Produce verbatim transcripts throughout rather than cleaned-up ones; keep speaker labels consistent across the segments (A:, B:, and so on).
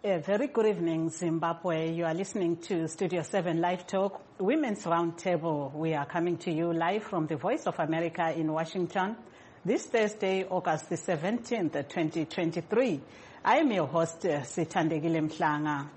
A: A very good evening, Zimbabwe. You are listening to Studio seven Live Talk, Women's Roundtable. We are coming to you live from the Voice of America in Washington. This Thursday, August the seventeenth, twenty twenty-three. I am your host, Sithandegile Mhlanga.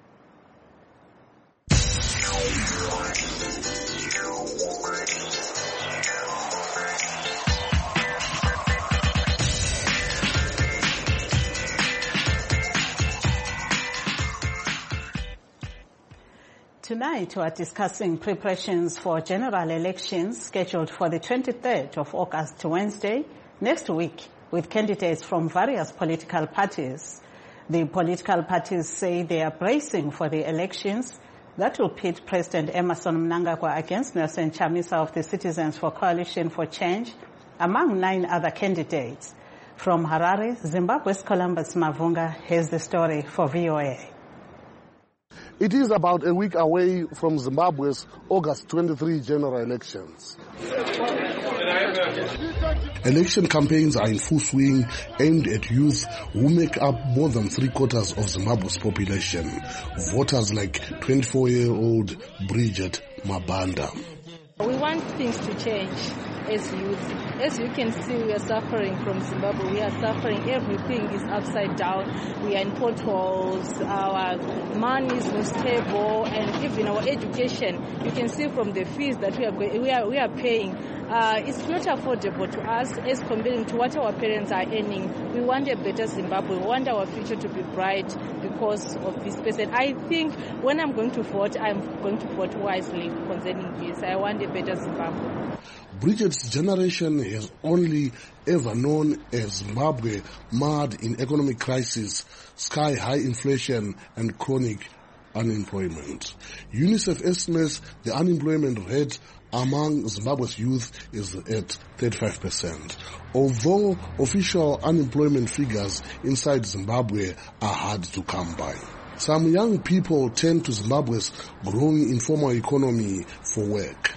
A: Tonight, we are discussing preparations for general elections scheduled for the twenty-third of August, Wednesday, next week, with candidates from various political parties. The political parties say they are bracing for the elections that will pit President Emmerson Mnangagwa against Nelson Chamisa of the Citizens for Coalition for Change, among nine other candidates. From Harare, Zimbabwe's Columbus Mavunga has the story for V O A.
B: It is about a week away from Zimbabwe's August twenty-third general elections. Election campaigns are in full swing, aimed at youth who make up more than three quarters of Zimbabwe's population. Voters like twenty-four-year-old Bridget Mabanda.
C: We want things to change as youth. As you can see, we are suffering from Zimbabwe. We are suffering. Everything is upside down. We are in potholes. Our money is not stable, and even our education. You can see from the fees that we are we are we are paying. Uh, it's not affordable to us as compared to what our parents are earning. We want a better Zimbabwe. We want our future to be bright because of this person. I think when I'm going to vote, I'm going to vote wisely concerning this. I want a better Zimbabwe.
B: Bridget's generation has only ever known a Zimbabwe marred in economic crisis, sky-high inflation and chronic unemployment. UNICEF estimates the unemployment rate among Zimbabwe's youth is at thirty-five percent. Although official unemployment figures inside Zimbabwe are hard to come by. Some young people turn to Zimbabwe's growing informal economy for work.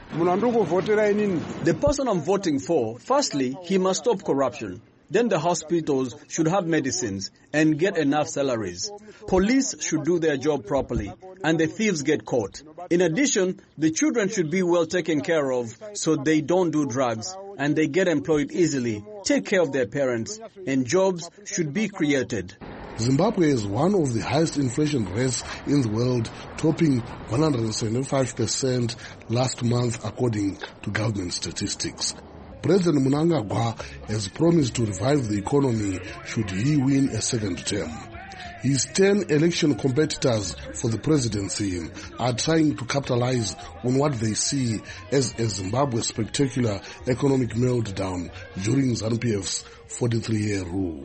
D: The person I'm voting for, firstly, he must stop corruption. Then the hospitals should have medicines and get enough salaries. Police should do their job properly and the thieves get caught. In addition, the children should be well taken care of so they don't do drugs and they get employed easily, take care of their parents, and jobs should be created.
B: Zimbabwe is one of the highest inflation rates in the world, topping one hundred seventy-five percent last month according to government statistics. President Mnangagwa has promised to revive the economy should he win a second term. His ten election competitors for the presidency are trying to capitalize on what they see as a Zimbabwe spectacular economic meltdown during ZANU-PF's forty-three-year rule.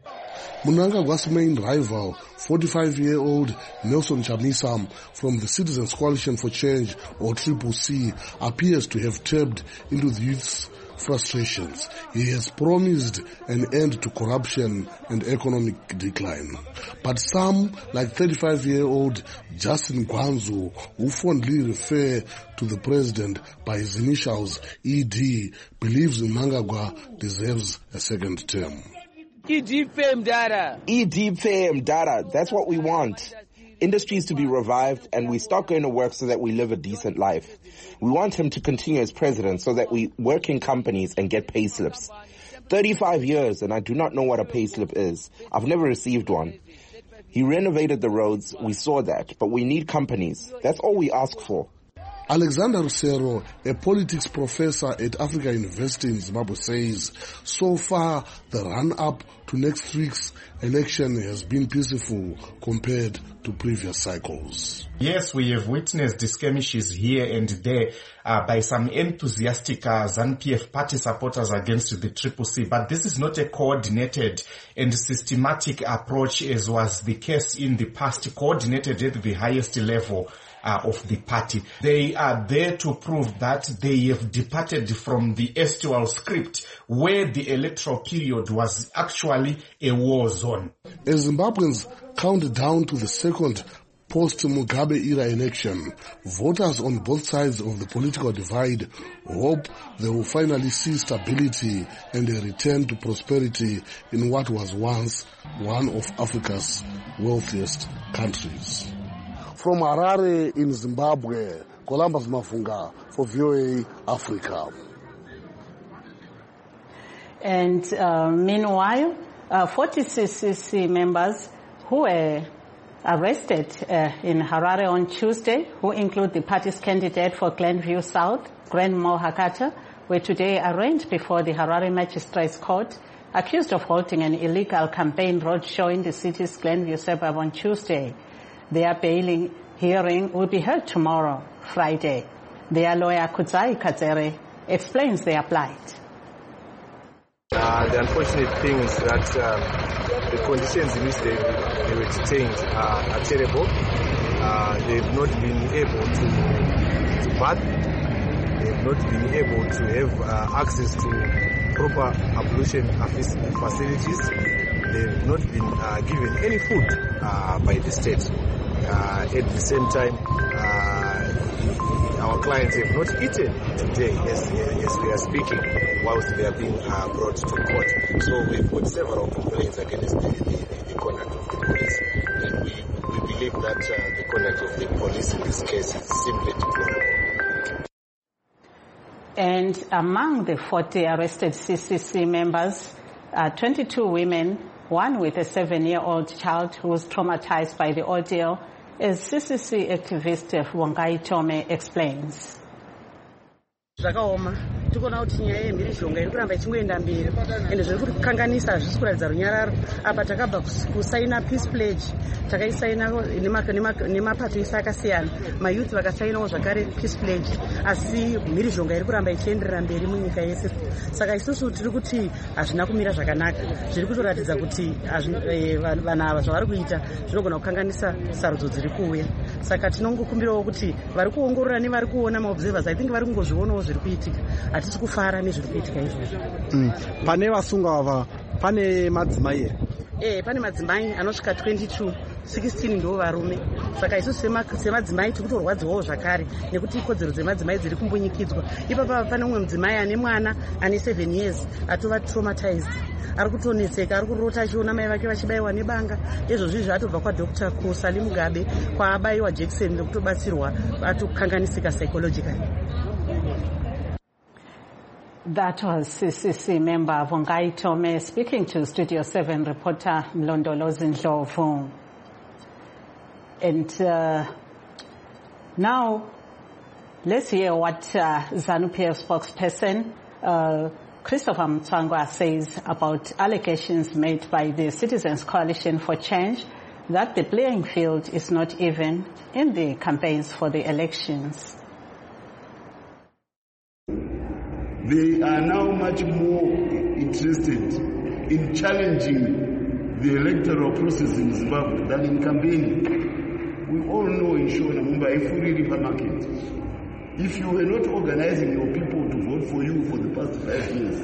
B: Mnangagwa's main rival, forty-five-year-old Nelson Chamisa from the Citizens Coalition for Change, or C C C, appears to have tapped into the youth's frustrations. He has promised an end to corruption and economic decline. But some, like thirty-five-year-old Justin Gwanzo, who fondly refer to the president by his initials E D, believes Mnangagwa deserves a second term.
E: E D pay Mdara.
F: E D pay Mdara. That's what we want. Industries to be revived and we start going to work so that we live a decent life. We want him to continue as president so that we work in companies and get pay slips. thirty-five years and I do not know what a pay slip is. I've never received one. He renovated the roads. We saw that. But we need companies. That's all we ask for.
B: Alexander Rusero, a politics professor at Africa University in Zimbabwe, says so far the run-up to next week's election has been peaceful compared to previous cycles.
G: Yes, we have witnessed the skirmishes here and there uh, by some enthusiastic uh, ZANU-P F party supporters against the C C C, but this is not a coordinated and systematic approach as was the case in the past, coordinated at the highest level Uh, of the party. They are there to prove that they have departed from the estual script where the electoral period was actually a war zone.
B: As Zimbabweans count down to the second post-Mugabe era election, voters on both sides of the political divide hope they will finally see stability and a return to prosperity in what was once one of Africa's wealthiest countries. From Harare in Zimbabwe, Columbus Mafunga for V O A Africa.
A: And uh, meanwhile, uh, forty C C C members who were arrested uh, in Harare on Tuesday, who include the party's candidate for Glenview South, Grant Mohakata, were today arraigned before the Harare Magistrates Court, accused of holding an illegal campaign roadshow in the city's Glenview suburb on Tuesday. Their bail hearing will be held tomorrow, Friday. Their lawyer, Kudzai Kadzere, explains their plight.
H: Uh, the unfortunate thing is that um, the conditions in which they, they were detained uh, are terrible. Uh, they've not been able to, to bath. They've not been able to have uh, access to proper ablution facilities. They've not been uh, given any food uh, by the state. Uh, at the same time, uh, our clients have not eaten today as, as we are speaking, whilst they are being uh, brought to court. So we've got several complaints against the, the, the conduct of the police, and we, we believe that uh, the conduct of the police in this case is simply deplorable.
A: And among the forty arrested C C C members are twenty-two women, one with a seven-year-old child who was traumatized by the ordeal, as C C C activist Vongai Tome explains.
I: Zvakaoma tikuona kuti nyaya yemhirizhonga iri kuramba ichingoenda mberi ende zviri kukanganisa zvisi kuratidza runyararo. Apa takabva kusaina peace pledge, takaisaina nemapato ese akasiyana, mayouth vakasainawo zvakare peace pledge, asi mhirizhonga iri kuramba ichienderera mberi munyika yese. Saka isusu tiri kuti hazvina kumira zvakanaka, zviri kutoratidza kuti vanhu ava zvavari kuita zvinogona kukanganisa sarudzo dziri kuuya. Saka tinongokumbirawo kuti vari kuongorora nevari kuona maobservers, I think vari kungozvionawo zviri kuitika, hatisi kufara nezviri kuitika izvozvo.
J: Pane vasungwa ava pane madzimai here?
I: Eh, pane madzimai anosvika twenty-two, sixteen ndo varume. Saka isusu semadzimai tiri kutorwadziwawo zvakare nekuti ikodzero dzemadzimai dziri kumbunyikidzwa. Ipapa pane umwe mudzimai ane mwana ane seven years atova traumatized, ari kutoneseka, ari kurota achiona mai vake vachibayiwa nebanga. Izvozvi zvatobva kwaDr Kusali Mugabe kwaabayiwa jekiseni nekutobatsirwa atokanganisika psychologically.
A: That was C C C member Vongai Tome speaking to Studio seven reporter Mlondolozi Ndlovu. And uh, now let's hear what uh, ZANU-P F spokesperson uh, Christopher Mtswangwa says about allegations made by the Citizens Coalition for Change that the playing field is not even in the campaigns for the elections.
K: They are now much more interested in challenging the electoral process in Zimbabwe than in campaigning. We all know in Shona Mumbai, Ifuri River Market, if you were not organizing your people to vote for you for the past five years,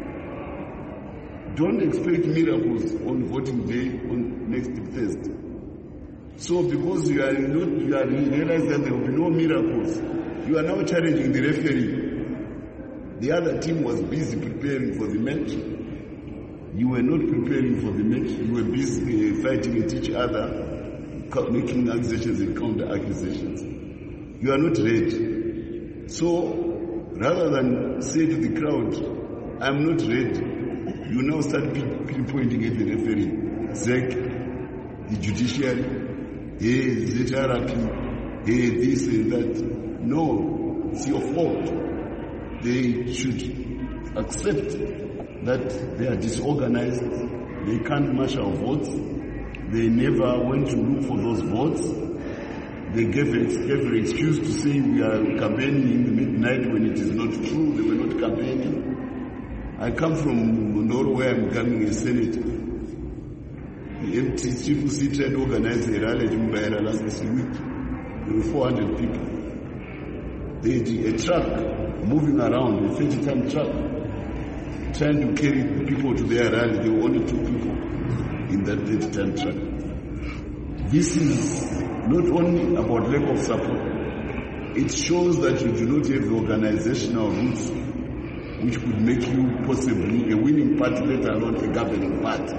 K: don't expect miracles on voting day on next Thursday. So because you are not, you are realizing that there will be no miracles, you are now challenging the referee. The other team was busy preparing for the match. You were not preparing for the match. You were busy uh, fighting at each other, making accusations and counter accusations. You are not ready. So, rather than say to the crowd, I'm not ready, you now start pinpointing at the referee, Z E C, the judiciary, hey, Z R P, hey, this and that. No, it's your fault. They should accept that they are disorganized, they can't marshal votes, they never went to look for those votes, they gave, gave an excuse to say we are campaigning in the midnight when it is not true, they were not campaigning. I come from Mondoro where I'm becoming a senator. The M T C C tried to organize a rally in Mumbai last week. There were four hundred people. They had a truck moving around, a thirty-ton truck, trying to carry people to their rally. There were only two people in that thirty-ton truck. This is not only about lack of support, it shows that you do not have the organizational roots which could make you possibly a winning party, let alone a governing party.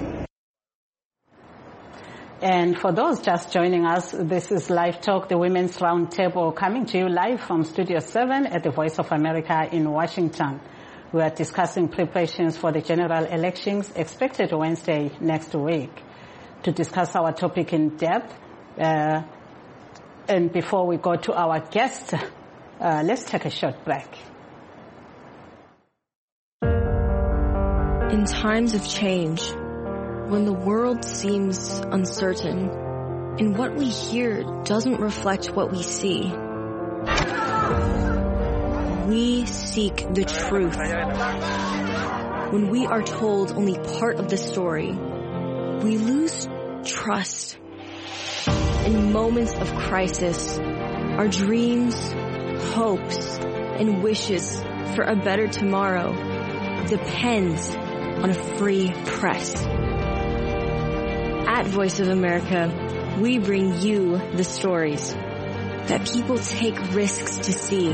A: And for those just joining us, this is Live Talk, the Women's Roundtable, coming to you live from Studio seven at the Voice of America in Washington. We are discussing preparations for the general elections expected Wednesday next week. To discuss our topic in depth, uh, and before we go to our guest, uh, let's take a short break.
L: In times of change, when the world seems uncertain and what we hear doesn't reflect what we see, we seek the truth. When we are told only part of the story, we lose trust. In moments of crisis, our dreams, hopes, and wishes for a better tomorrow depends on a free press. At Voice of America, we bring you the stories that people take risks to see.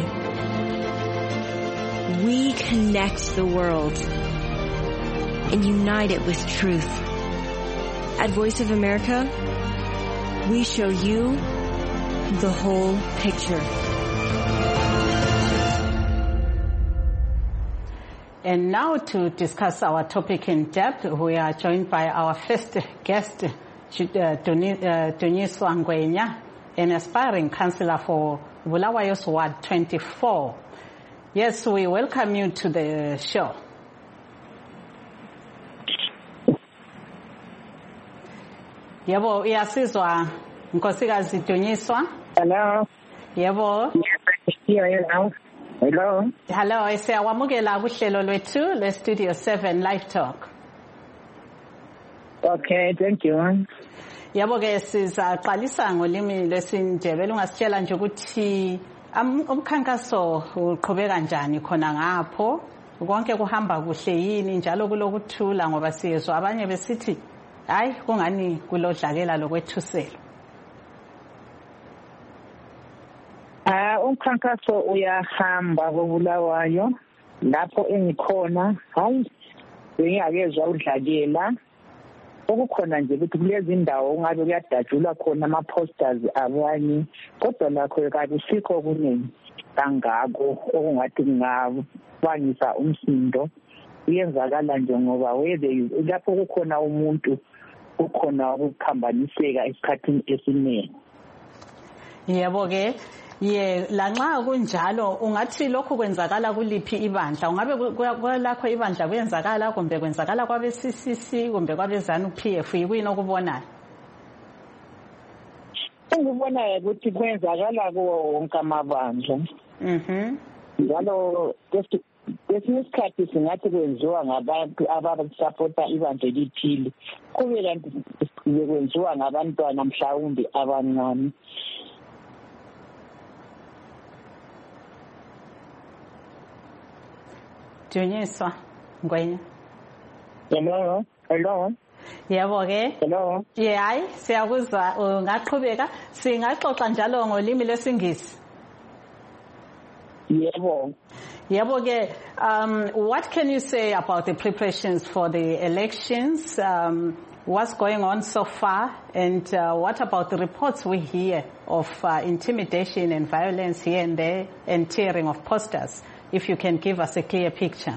L: We connect the world and unite it with truth. At Voice of America, we show you the whole picture.
A: And now to discuss our topic in depth, we are joined by our first guest, Dunyiswa Ngwenya, an aspiring councillor for Bulawayo's Ward twenty-four. Yes, we welcome you to the show. Yebo, iyasizwa Nkosikazi Dunyiswa.
M: Hello.
A: Yebo.
M: Here you now. Hello.
A: Hello, siyawamukela kuhlelo lwethu le Studio seven Live Talk.
M: Okay, thank you.
A: Yebo ke sizaqalisa ngolimi lwesindebele, ungasitshela nje ukuthi umkhankaso uqhubeka kanjani khona ngapho, konke kuhamba kuhle yini njalo kulokuthula, ngoba siyezwa abanye besithi hayi kungani kulodlakela lokwethusela.
M: Ah, umkhankaso uyahamba koBulawayo lapho engikhona, hayi bengiyakezwa udlakela. Okukhona nje ukuthi kulezi indawo ungabe kuyadatshulwa khona ama posters abanye, kodwa lakho kakusikho kuningi kangako okungathi kungabangisa umsindo. Iyenzakala nje ngoba whether lapho kukhona umuntu kukhona ukukhambaniseka esikhathini esiningi.
A: Yebo ke, ye lanxa kunjalo ungathi lokho kwenzakala kuliphi ibandla? Ungabe kwalakho ibandla kuyenzakala kumbe kwenzakala kwabe C C C kumbe kwabe ZANU P F? Yikuyini okubonayo?
M: Engibona ukuthi kwenzakala kuwo wonke amabandla.
A: Mhm.
M: Njalo kwesinye isikhathi singathi kwenziwa ngabantu abasupporta ibandla elithile, kube kanti kwenziwa ngabantwana mhlawumbe abancane.
A: Dunyiswa Ngwenya.
M: Hello. Hello.
A: Yebo ke.
M: Hello.
A: Yeah, hayi siyakuzwa, ungaqhubeka singaxoxa njalo ngolimi lwesingisi.
M: Yebo.
A: Yebo ke, um what can you say about the preparations for the elections? Um what's going on so far, and uh, what about the reports we hear of uh, intimidation and violence here and there and tearing of posters? If you can give us a clear picture.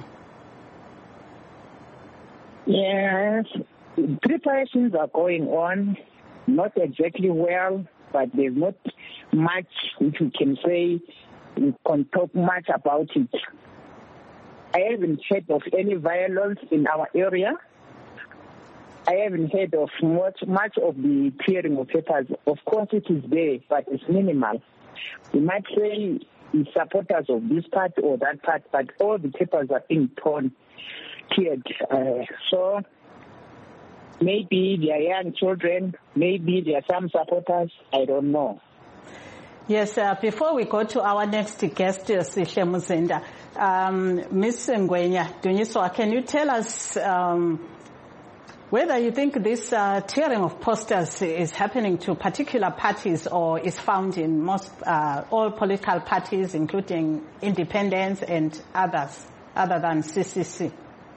M: Yes, preparations are going on, not exactly well, but there's not much which we can say. We can talk much about it. I haven't heard of any violence in our area. I haven't heard of much, much of the tearing of papers. Of course it is there, but it's minimal. We might say supporters of this part or that part, but all the papers are being torn, teared. Uh, so maybe they are young children, maybe there are some supporters, I don't know.
A: Yes, uh, before we go to our next guest, Sihle Muzinda, um, Miz Ngwenya Dunyiswa, can you tell us, um, whether you think this uh, tearing of posters is happening to particular parties or is found in most uh, all political parties, including independents and others, other than C C C.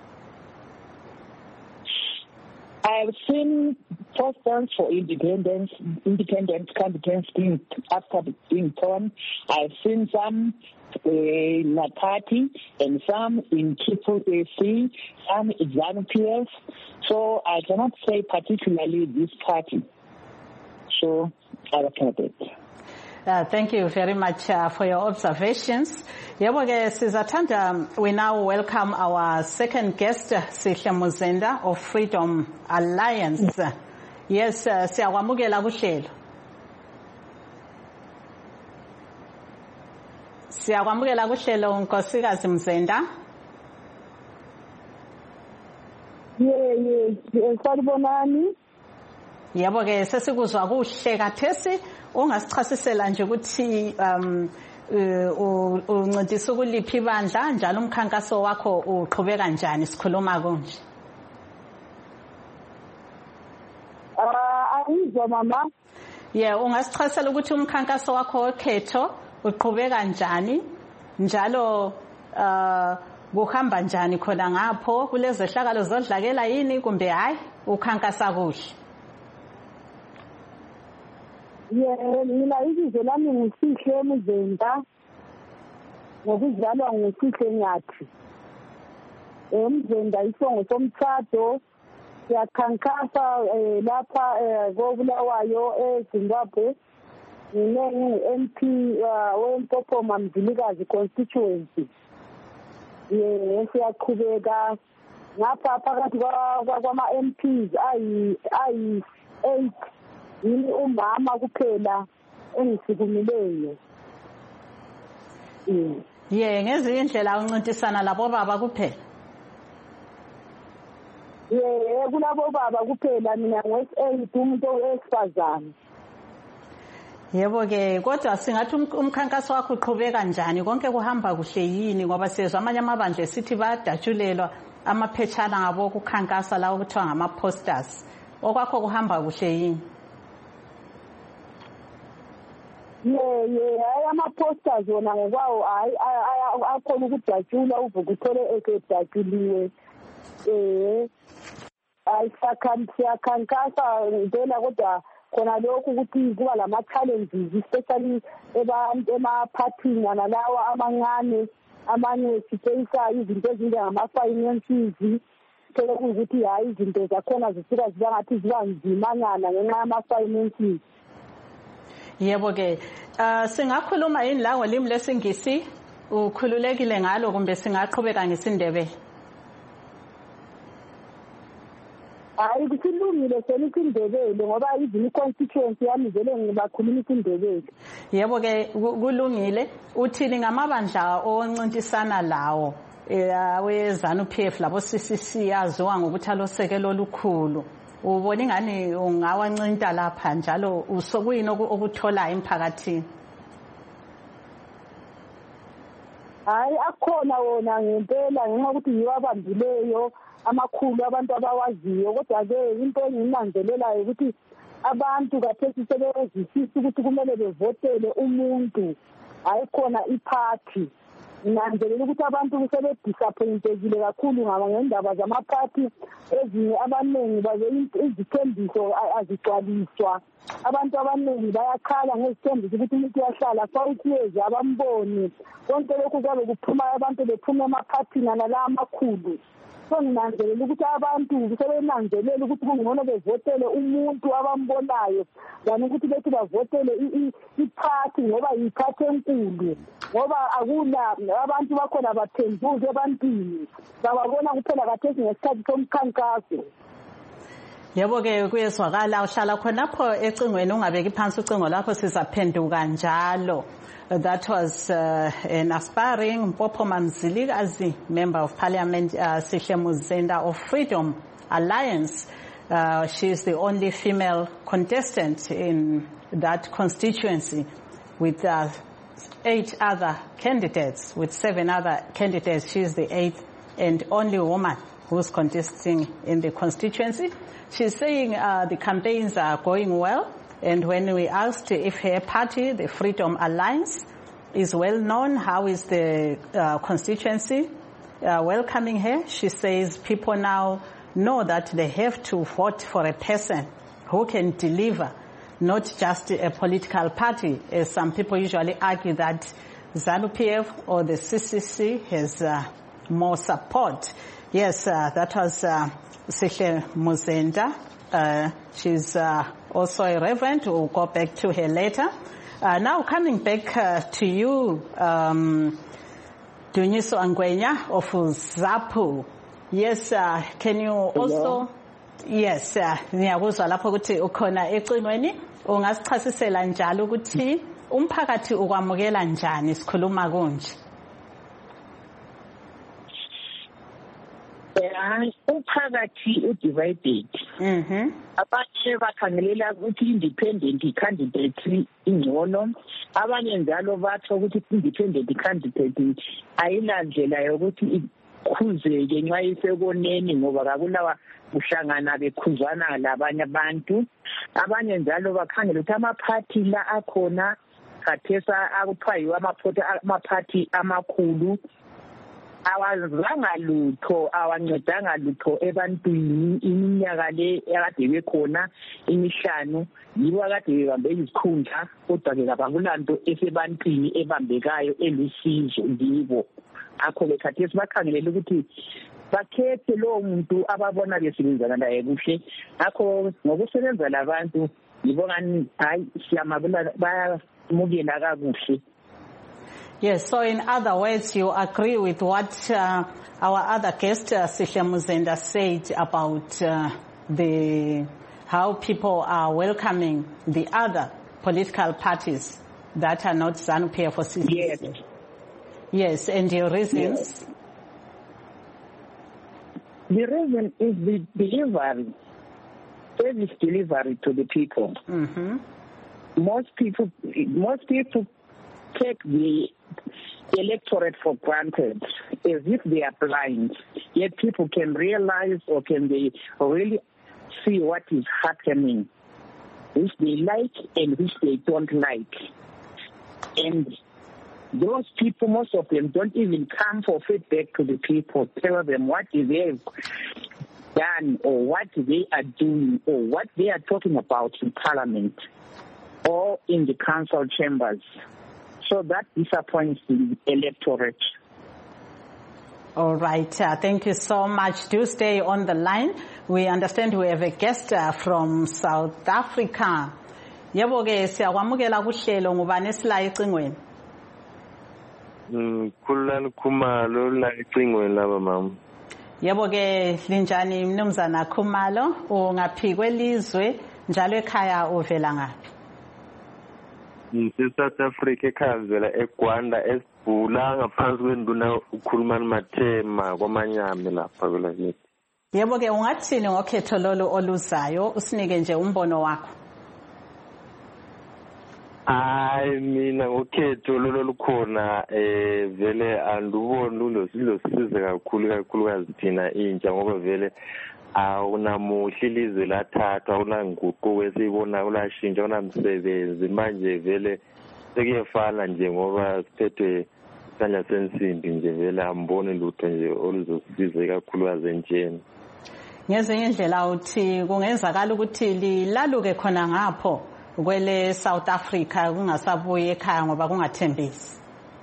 M: I've seen posters for independence, independent candidates being, after being torn. I've seen some in the party and some in Triple A C, some in ZANU P F. So I cannot say particularly this party. So I recommend it.
A: Uh, thank you very much uh, for your observations. Yebo-ke Sizatanda, we now welcome our second guest, Sihle Muzenda of Freedom Alliance. Yes, uh, siyakwamukela kuhlelo. Siyakwamukela kuhlelo Nkosikazi Mzenda.
N: Yeah, yeah, sanibonani.
A: Yebo-ke sesikuzwa kuhle kathesi. Ungasichasisela nje ukuthi um uncedisa kuliphi ibandla njalo umkhankaso wakho uqhubeka kanjani sikhuluma konje.
N: Ah ayizwa mama.
A: Yeah, ungasichasisela ukuthi umkhankaso wakho wekhetho uqhubeka kanjani njalo uh kuhamba njani khona ngapho kulezehlakalo zodlakela yini kumbe hayi ukhankasa kuhle.
N: Yeah, mina izizo lami nguSihle Muzenda ngokuzalwa nguSihle Nyathi. Emzenda isongo somthatho yakhankasa lapha koBulawayo eZimbabwe. Mina ngi-M P weMpophoma Mzilikazi constituency. Yeah, siyaqhubeka ngapha phakathi kwama-M Ps ayi ayi eight. Yini umama kuphela engisukumileyo.
A: Yeah, ngezinye indlela uncintisana labo baba kuphela.
N: Yeah, kulabo baba kuphela mina ngwes eight umuntu wesifazane.
A: Yebo-ke kodwa singathi umkhankaso wakho uqhubeka kanjani konke kuhamba kuhle yini ngoba sezwe amanye amabandla esithi bayadatshulelwa amaphethana ngabo kukhankasa lawo kuthiwa ngama-posters. Okwakho kuhamba kuhle yini?
N: Yeah, yeah, hayi ama-posters wona ngokwawo hayi akhona ukudatshula uvuke uthole esedatshuliwe. Eh hayi siyakhankasa ngempela kodwa khona lokhu ukuthi kuba lama-challenges especially emaphathini nalawa amancane amanye sifeyisa izinto ezinjengama-finances thole ukuthi hayi izinto zakhona zisuka ziba ngathi ziba nzimanyana ngenxa yama-finances.
A: Yebo-ke uh singakhuluma yini la ngolimi lesingisi ukhululekile ngalo kumbe singaqhubeka ngesindebele?
N: Hayi kusilungile selithi indebele ngoba izini constituency yami vele ngibakhuluma isindebele.
A: Yebo-ke kulungile. Uthini ngamabandla oncintisana lawo we-ZANU P F labo C C C yaziwa ngokuthi alosekelo olukhulu? Ubona ingani ungawancinta lapha njalo usokuyini okuthola emphakathini?
N: Hayi akhona wona ngempela ngenxa ukuthi yiwo abambileyo amakhulu abantu abawaziyo kodwa-ke into enginanzelelayo ukuthi abantu kathesi sebezwisisa ukuthi kumele bevotele umuntu hayi khona iphathi. Nginanzelela ukuthi abantu sebedisappointekile kakhulu ngendaba zamaphathi ezinye abaningi baze izithembiso azigcwaliswa. Abantu abaningi bayakhala ngezithembiso ukuthi umuntu uyahlala five years abamboni konke lokhu kuyabe kuphuma abantu bephuma emaphathini nala amakhulu. So nginanzelela ukuthi abantu sebenanzelela ukuthi kungcono bevotele umuntu abambonayo than ukuthi bethi bavotele iphathi ngoba yiphathi enkulu ngoba akula abantu bakhona bathembuke ebantwini bababona kuphela kathesi ngesikhathi somkhankaso.
A: Yebo-ke kuyezwakala uhlala khonapho ecingweni ungabeki phansi ucingo lapho sizaphenduka njalo. That was uh, an aspiring Mpophoma Mzilikazi member of parliament, uh, Sihle Muzenda of Freedom Alliance. Uh, she is the only female contestant in that constituency with uh, eight other candidates, with seven other candidates. She is the eighth and only woman who's contesting in the constituency. She's saying uh, the campaigns are going well, and when we asked if her party, the Freedom Alliance, is well known, how is the uh, constituency uh, welcoming her, she says people now know that they have to vote for a person who can deliver, not just a political party, as some people usually argue that ZANU-P F or the C C C has uh, more support. Yes, uh, that was uh, Sihle Muzenda. Uh, she's uh, also a reverend. We'll go back to her later. Uh, now coming back uh, to you, um, Dunyiso Angwenya of ZAPU. Yes, uh, can you also... Yes, ngiyakuzwa lapho ukuthi ukhona ecingweni ungasichasisela njalo ukuthi umphakathi ukwamukela njani sikhuluma kunje.
M: Yeah, umphakathi udivided. Mhm. Abanye bakhangelela ukuthi independent candidate ingcono, abanye njalo batho ukuthi independent candidate ayilandlela yokuthi ikhuzeke nxa isekoneni ngoba kakulawa uhlangana bekhuzana labanye abantu. Abanye njalo bakhangela ukuthi amaphathi la akhona khathesa akuthiwa yiwo amaphathi amakhulu awazanga lutho awancedanga lutho ebantwini iminyaka le ekade bekhona imihlanu yibo akade bebambe izikhundla kodwa-ke kabakulanto esebantwini ebambekayo elusizo yibo. Akho-ke khathesi bakhangelela ukuthi bakhethe lowo muntu ababona besebenzana naye kuhle. Akho ngokusebenza labantu ngibona hayi siyamabula bayamukela kakuhle.
A: Yes, so in other words, you agree with what uh, our other guest, uh, Sihle Muzenda, said about uh, the how people are welcoming the other political parties that are not ZANU-P F or C C C.
M: Yes.
A: Yes, and your reasons?
M: Yes. The reason is the delivery, service delivery to the people.
A: Mm-hmm.
M: Most people, most people take the electorate for granted as if they are blind. Yet people can realize or can they really see what is happening, which they like and which they don't like. And those people, most of them, don't even come for feedback to the people, tell them what they have done or what they are doing or what they are talking about in Parliament or in the council chambers. So that disappoints the electorate.
A: All right. Uh, thank you so much. Do stay on the line. We understand we have a guest uh, from South Africa. Yebo ke siyakwamukela kuhlelo ngubani esila ecingweni?
O: Mm, Khulani Khumalo la ecingweni laba mama.
A: Yebo ke linjani mnumzana Khumalo, ungaphi kwelizwe njalo ekhaya uvela ngaphi?
O: Ngise South Africa ekhaya vela eGwanda esibhula ngaphansi kwenduna ukhulumani Mathema kwamanyame lapha vela kithi.
A: Yebo ke ungathini ngokhetho lolu oluzayo usinike nje umbono wakho?
O: Hayi mina ngokhetho lolu lukhona eh vele anduboni lulosize kakhulu kakhulukazi thina intsha ngoba vele awunamuhle ilizwe lathathwa awunanguquko esiyibona ulashintsha unamsebenzi manje vele sekuyefana nje ngoba siphethwe isandla sensimbi nje vele amboni lutho nje oluzosize kakhulukazi entsheni.
A: Ngezinye indlela uthi kungenzakala ukuthi lilaluke khona ngapho kwele South Africa kungasabuye ekhaya ngoba kungathembisi.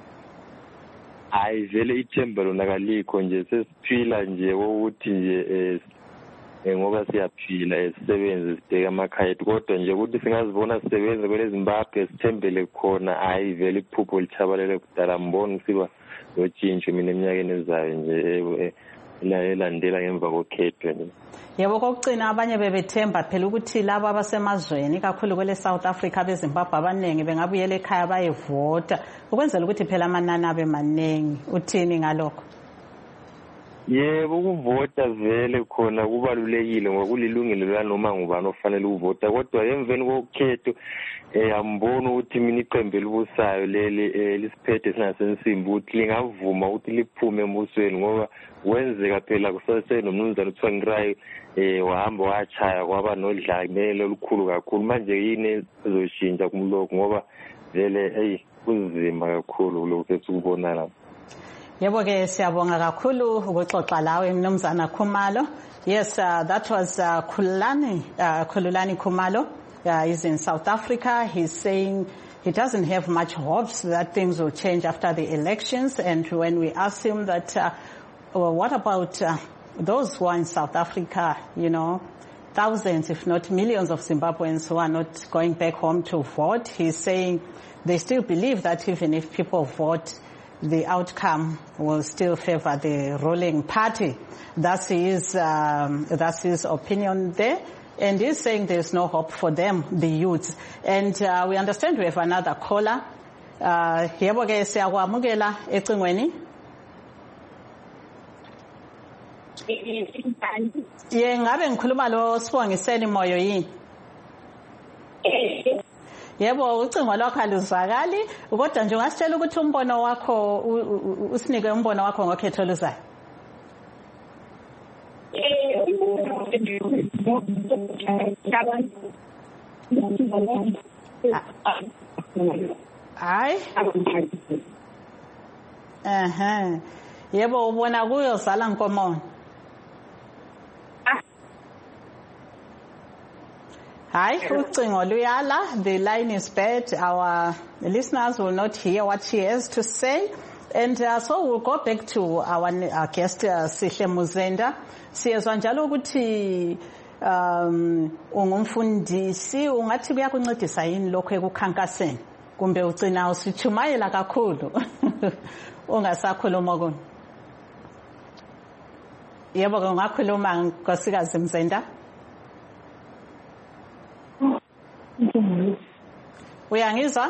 O: Hayi vele ithemba lona kalikho nje sesiphila nje ukuthi nje eh ngoba siyaphila esisebenze sibheka amakhaya kodwa nje ukuthi singazibona sisebenza kwele Zimbabwe sithembele khona hayi vele iphupho lichabalele kudala mboni siba lotshintsho mina eminyakeni ezayo nje la elandela ngemva kokhetho nje.
A: Yebo kokugcina abanye bebethemba phela ukuthi labo abasemazweni kakhulu kwele South Africa beZimbabwe abaningi bengabuyela ekhaya bayevota ukwenzela ukuthi phela amanani abe maningi. Uthini ngalokho?
O: Yebo, ukuvota vele khona kubalulekile ngoba kulilungelo lanoma ngubani ofanele ukuvota, kodwa emveni kokhetho eh ambona ukuthi mina iqembu elibusayo leli lisiphethe singasensimbi ukuthi lingavuma ukuthi liphume embusweni ngoba wenzeka phela kusase nomnumzana uThwa Ngirayi eh wahamba wachaya kwaba nodlamelo olukhulu kakhulu. Manje yini ezoshintsha kumloko ngoba vele hey kunzima kakhulu lokho esikubona lapha.
A: Yebo ke siyabonga kakhulu ukuxoxa lawe Mnumzana Khumalo. Yes, uh, that was uh, Khululani uh, Khululani Khumalo. Uh, he's in South Africa. He's saying he doesn't have much hopes that things will change after the elections. And when we asked him that, uh, well, what about uh, those who are in South Africa, you know, thousands, if not millions of Zimbabweans who are not going back home to vote, he's saying they still believe that even if people vote, the outcome will still favor the ruling party. That's his, um, that's his opinion there. And he's saying there's no hope for them, the youths. And uh, we understand we have another caller. Yebo ke siyakwamukela ecingweni. Ye ngabe ngikhuluma lo Sibongiseni Moyo yini? Yebo ucingo lwakho aluzwakali kodwa nje ungasitshela ukuthi umbono wakho usinike umbono wakho ngokhetho oluzayo. Hayi. Aha. Yebo ubona kuyozala Nkomono. Hi, ucingo luyala. The line is bad. Our listeners will not hear what she has to say. And uh, so we'll go back to our, our guest, uh, Sihle Muzenda. Siyezwa njalo ukuthi um ungumfundisi ungathi kuyakuncedisa yini lokho ekukhankaseni kumbe ugcina usichumayela kakhulu ungasakhuluma kona. Yebo ungakhuluma Nkosikazi Mzenda. Uyangizwa?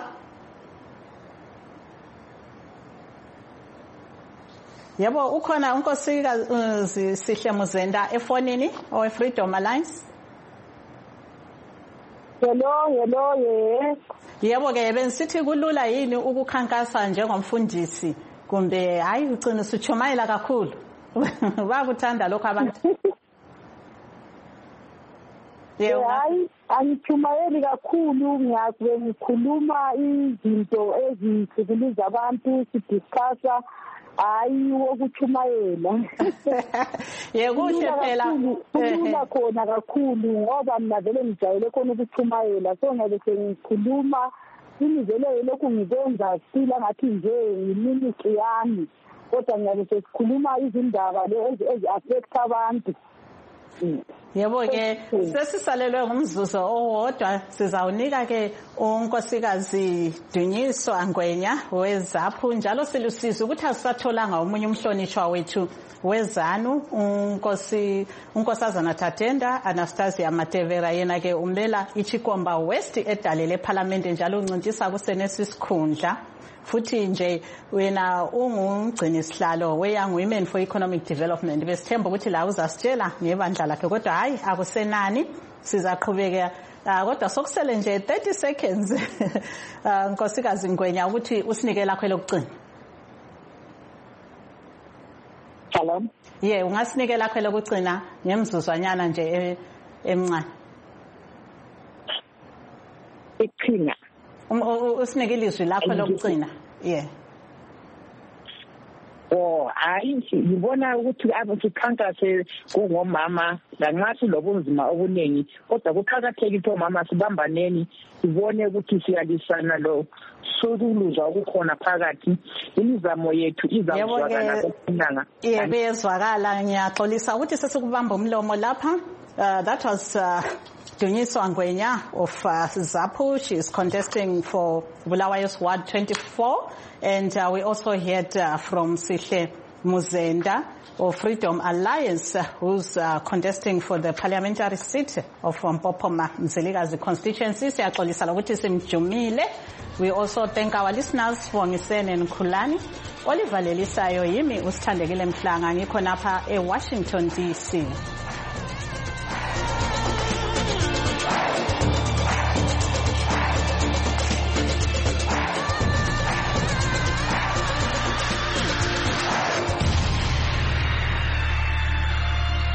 A: Yebo ukhona uNkosikazi Sihle Muzenda efonini or Freedom Alliance?
N: Hello, hello, yes.
A: Yebo ke benisithi kulula yini ukukhankasa njengomfundisi kumbe hayi ugcina usichumayela kakhulu. Bakuthanda lokho abantu.
N: Yebo hayi angichumayeli kakhulu ngiyakwe ngikhuluma izinto ezihlukuluza abantu sidiscussa hayi wokuchumayela.
A: Yebo kuhle phela
N: kulula khona kakhulu ngoba mina vele ngijayele khona ukuchumayela so ngabe sengikhuluma imizelo lokhu ngikwenza sila ngathi nje yiministry yami kodwa ngabe sesikhuluma izindaba lezi ezi affect abantu.
A: Yebo ke sesisalelwe ngumzuzu owodwa sizawunika ke uNkosikazi Dunyiswa Ngwenya weZAPU njalo silusiza ukuthi asatholanga umunye umhlonishwa wethu weZANU uNkosi uNkosazana Tatenda Anastasia Matevera yena ke umbela iChikomba West edalele eParliament njalo uncintisa kusenesi sikhundla futhi nje wena ungumgcini sihlalo weYoung Women for Economic Development besithemba ukuthi la uzasitshela ngebandla lakhe kodwa hayi akusenani sizaqhubeka kodwa sokusele nje thirty seconds Nkosikazi Ngwenya ukuthi usinike lakho lokugcina.
N: Hello.
A: Yeah, ungasinike lakho lokugcina ngemzuzwanyana nje emncane.
N: Iqhinga.
A: Usinike ilizwi lakho lokugcina. Yeah.
M: Oh, hayi ngibona ukuthi abasikhankase kungomama lanxa silobunzima obuningi kodwa kuqhakathekile ukuthi omama sibambaneni sibone ukuthi siyalisana lo sokuluzwa ukukhona phakathi imizamo yethu izawuzwakala kuphindanga.
A: Yebo yezwakala ngiyaxolisa ukuthi sesikubamba umlomo lapha. Uh, that was uh, Dunyiswa Ngwenya of uh, ZAPU. She is contesting for Bulawayo's Ward twenty-four. And uh, we also heard uh, from Sihle Muzenda of Freedom Alliance, uh, who's uh, contesting for the parliamentary seat of Mpopoma Mzilikazi constituency. We also thank our listeners for Ngiseni and Khulani. olivalelisayo yimi uSithandekile Mhlanga ngikho napha eWashington D C.